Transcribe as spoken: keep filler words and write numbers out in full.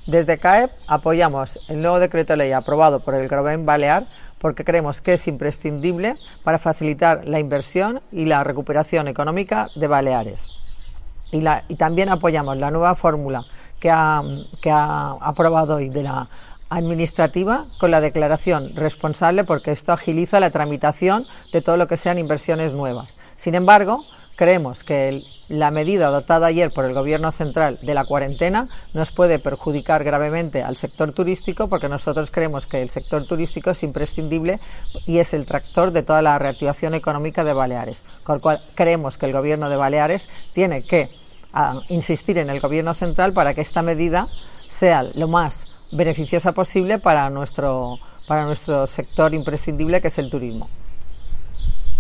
Desde C A E P apoyamos el nuevo decreto ley aprobado por el Gobierno Balear porque creemos que es imprescindible para facilitar la inversión y la recuperación económica de Baleares. Y, la, y también apoyamos la nueva fórmula que ha, que ha aprobado hoy de la administrativa con la declaración responsable, porque esto agiliza la tramitación de todo lo que sean inversiones nuevas. Sin embargo, creemos que el, la medida adoptada ayer por el Gobierno central de la cuarentena nos puede perjudicar gravemente al sector turístico, porque nosotros creemos que el sector turístico es imprescindible y es el tractor de toda la reactivación económica de Baleares. Con lo cual creemos que el Gobierno de Baleares tiene que a, insistir en el Gobierno central para que esta medida sea lo más beneficiosa posible para nuestro, para nuestro sector imprescindible, que es el turismo.